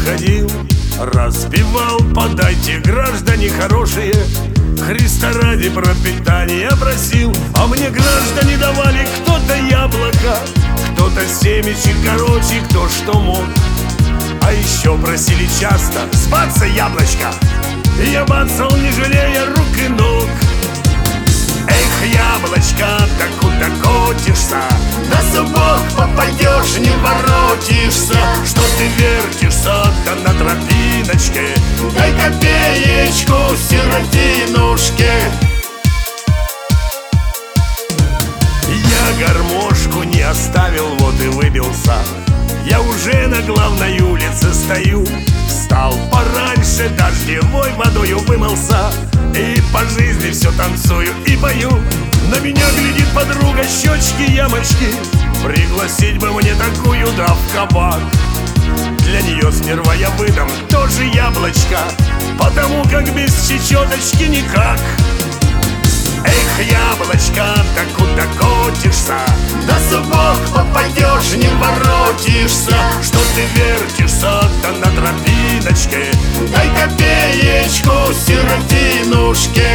ходил, распевал: подайте, граждане хорошие, Христа ради пропитание просил. А мне граждане давали кто-то яблоко, кто-то семечек, короче, кто что мог. А еще просили часто: сбаться яблочко. И я бацал, не жалея рук и ног. Эх, яблочко, так куда котишься? На зубок попадешь, не воротишься. Что ты вертишься, да на тропиночке? Дай копеечку сиротинушке. Я гармошку не оставил, вот и выбился. Я уже на главной улице стою. Встал пораньше, дождевой водою вымылся, и по жизни все танцую и пою. На меня глядит подруга, щечки, ямочки. Пригласить бы мне такую, да в кабак. Для нее сперва я выдам тоже яблочко, потому как без чечеточки никак. Эх, яблочко, так куда котишься? На зубок попадешь, не воротишься. Что ты вертишься, да на тропиночке? Дай копеечку сиротинушке.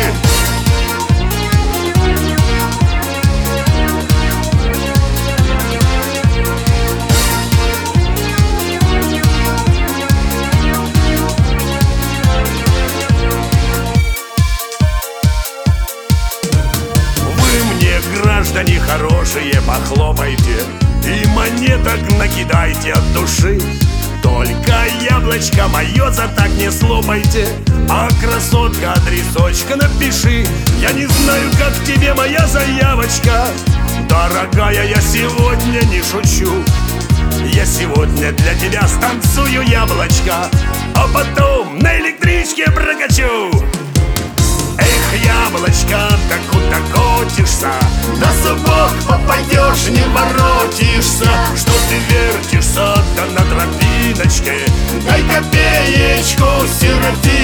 Граждане хорошие, похлопайте и монеток накидайте от души. Только яблочко мое за так не слопайте, а красотка, адресочка напиши. Я не знаю, как тебе моя заявочка, дорогая, я сегодня не шучу. Я сегодня для тебя станцую яблочко, а потом на электричке прокачу. Эх, яблочко, так куда котишься? На зубок попадешь, не воротишься. Что ты вертишься, да на тропиночке? Дай копеечку сироте.